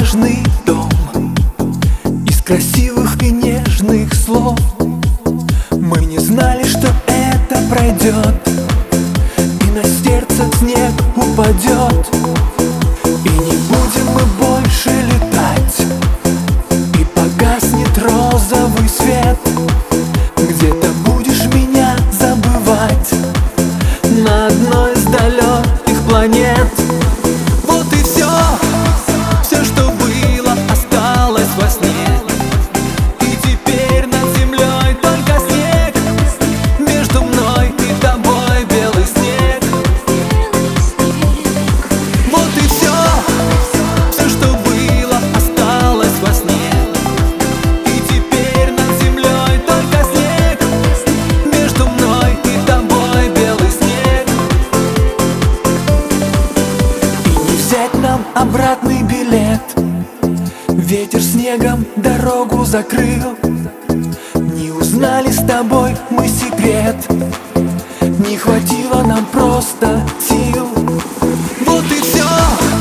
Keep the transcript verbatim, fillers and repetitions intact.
двухэтажный дом из красивых и нежных слов. Мы не знали, что это пройдет, и на сердце снег упадет, и не будем мы больше летать, и погаснет розовый свет. Где-то будешь меня забывать на одной из далеких планет. Вот и все, все, что было, осталось во сне. И теперь над землей только снег, между мной и тобой белый снег. Вот и все, все, что было, осталось во сне. И теперь над землей только снег, между мной и тобой белый снег. И не взять нам обратный билет, ветер снегом дорогу закрыл. Не узнали с тобой мы секрет, не хватило нам просто сил. Вот и все.